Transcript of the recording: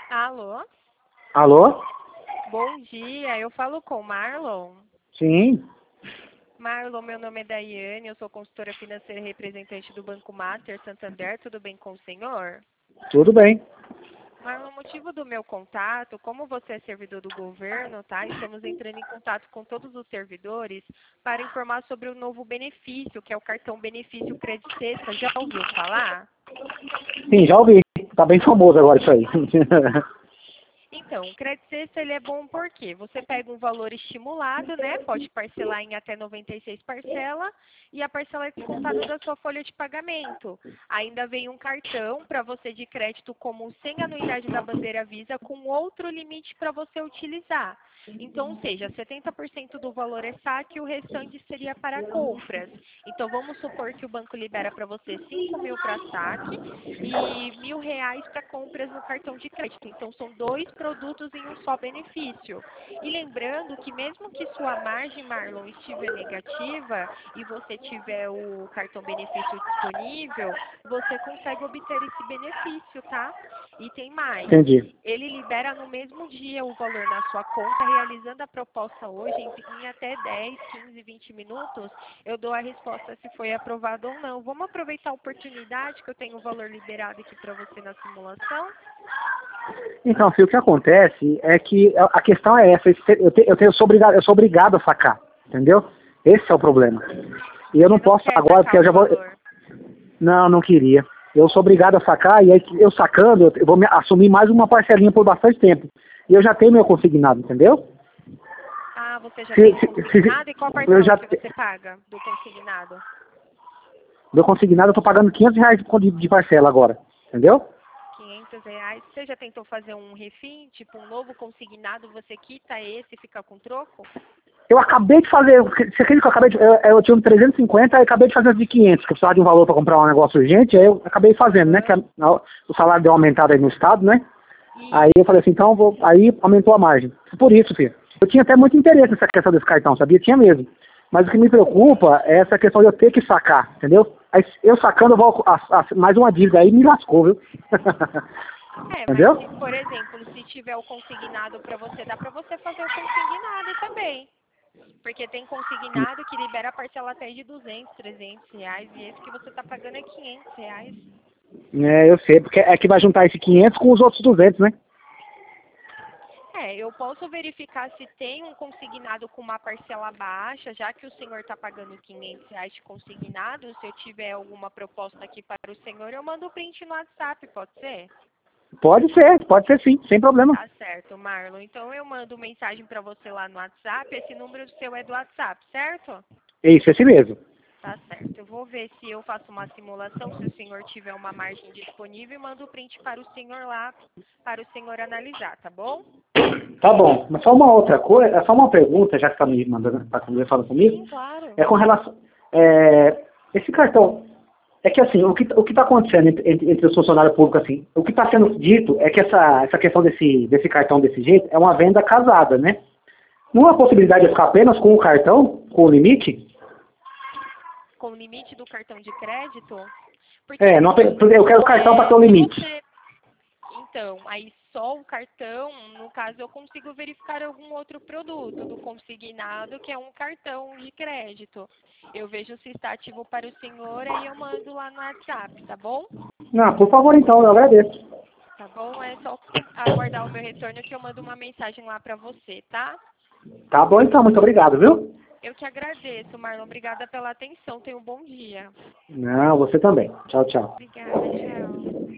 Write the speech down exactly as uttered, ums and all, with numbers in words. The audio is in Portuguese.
Alô? Alô? Bom dia, eu falo com Marlon. Sim. Marlon, meu nome é Daiane, eu sou consultora financeira e representante do Banco Master Santander, tudo bem com o senhor? Tudo bem. Marlon, o motivo do meu contato, como você é servidor do governo, tá? Estamos entrando em contato com todos os servidores para informar sobre o novo benefício, que é o cartão benefício Crédito Sexta. Já ouviu falar? Sim, já ouvi. Tá bem famoso agora isso aí. Então, o crédito sexta ele é bom porque você pega um valor estimulado, né? Pode parcelar em até noventa e seis parcelas e a parcela é descontada da sua folha de pagamento. Ainda vem um cartão para você de crédito comum sem anuidade da bandeira Visa com outro limite para você utilizar. Então, ou seja, setenta por cento do valor é saque e o restante seria para compras. Então, vamos supor que o banco libera para você cinco mil para saque e mil reais para compras no cartão de crédito. Então, são dois produtos em um só benefício. E lembrando que mesmo que sua margem, Marlon, estiver negativa e você tiver o cartão benefício disponível, você consegue obter esse benefício, tá? E tem mais. Entendi. Ele libera no mesmo dia o valor na sua conta, realizando a proposta hoje em, em até dez, quinze, vinte minutos, eu dou a resposta se foi aprovado ou não. Vamos aproveitar a oportunidade que eu tenho o valor liberado aqui para você na simulação? Então, filho, o que acontece é que a a questão é essa. Eu, te, eu, te, eu, sou obrigado, eu sou obrigado a sacar, entendeu? Esse é o problema. E eu não Você não posso quer agora, porque sacar eu o já vou... valor? Não, não queria. Eu sou obrigado a sacar e aí eu sacando, eu vou me assumir mais uma parcelinha por bastante tempo. E eu já tenho meu consignado, entendeu? Ah, você já Se, tem o se, se, consignado? E qual a eu parcela já que te- você paga do consignado? Meu consignado eu tô pagando quinhentos reais de, de parcela agora, entendeu? quinhentos reais. Você já tentou fazer um refim, tipo um novo consignado, você quita esse e fica com troco? Eu acabei de fazer, você acredita que eu acabei de, eu, eu tinha um trezentos e cinquenta e acabei de fazer de quinhentos, que eu precisava de um valor para comprar um negócio urgente, aí eu acabei fazendo, né, que a, a- o salário deu uma aumentada aí no estado, né, aí eu falei Isso. assim, então, eu vou, aí aumentou a margem. Por isso, filho. Eu tinha até muito interesse nessa questão desse cartão, sabia? Tinha mesmo. Mas o que me preocupa é essa questão de eu ter que sacar, entendeu? Aí eu sacando, eu vou, a, a, mais uma dívida aí me lascou, viu? É, mas Entendeu? se, por exemplo, se tiver o consignado para você, dá para você fazer o consignado também. Porque tem consignado que libera a parcela até de duzentos, trezentos reais e esse que você está pagando é quinhentos reais. É, eu sei, porque é que vai juntar esse quinhentos com os outros duzentos, né? É, eu posso verificar se tem um consignado com uma parcela baixa, já que o senhor está pagando quinhentos reais de consignado. Se eu tiver alguma proposta aqui para o senhor, eu mando o print no WhatsApp, pode ser? Pode ser, pode ser sim, sem problema. Tá certo, Marlon. Então eu mando mensagem para você lá no WhatsApp. Esse número seu é do WhatsApp, certo? É isso, esse mesmo. Tá certo. Eu vou ver se eu faço uma simulação, se o senhor tiver uma margem disponível, e mando o print para o senhor lá, para o senhor analisar, tá bom? Tá bom, mas só uma outra coisa, é só uma pergunta, já que está me mandando, está falando comigo, Sim, claro. é com relação, é, esse cartão, é que assim, o que o que está acontecendo entre, entre, entre os funcionários públicos, assim, o que está sendo dito é que essa, essa questão desse, desse cartão desse jeito é uma venda casada, né? Não há possibilidade de ficar apenas com o cartão, com o limite? Com o limite do cartão de crédito, porque É, não, assim, eu quero o cartão para é, ter o se limite. você então, aí só o cartão, no caso, eu consigo verificar algum outro produto do consignado, que é um cartão de crédito. Eu vejo se está ativo para o senhor, aí eu mando lá no WhatsApp, tá bom? Não, por favor então, eu agradeço. Tá bom? É só aguardar o meu retorno que eu mando uma mensagem lá para você, tá? Tá bom então, muito obrigado, viu? Eu que agradeço, Marlon. Obrigada pela atenção. Tenha um bom dia. Não, você também. Tchau, tchau. Obrigada, tchau.